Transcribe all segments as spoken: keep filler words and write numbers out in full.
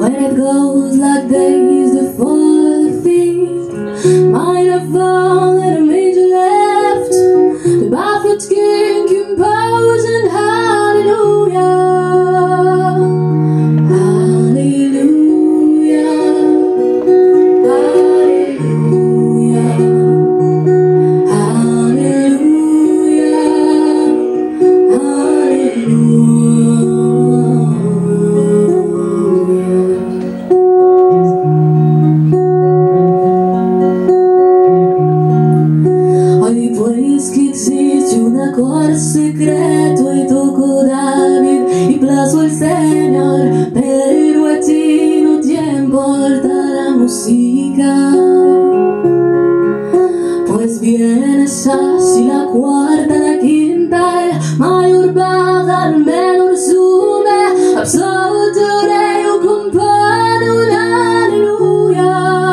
When it goes like days before the feast, might have found that a major left the barefoot king composed and hallelujah, hallelujah, hallelujah, hallelujah, cor secreto y tocó David y plazo el Señor, pero a ti no te importa la música, pues vienes así la cuarta, la quinta, el mayor baja, al menor sube, absoluto rey o compone un aleluya.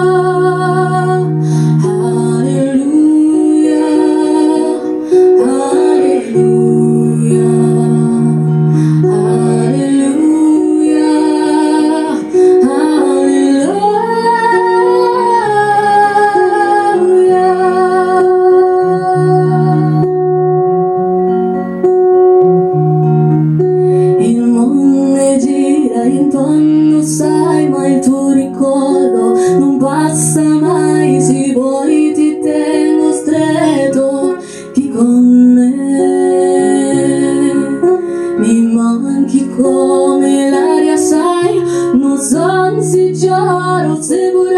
Intorno sai, ma il tuo ricordo non passa mai. Se vuoi ti tengo stretto, chi con me mi manchi come l'aria, sai, non so se giuro, se vuoi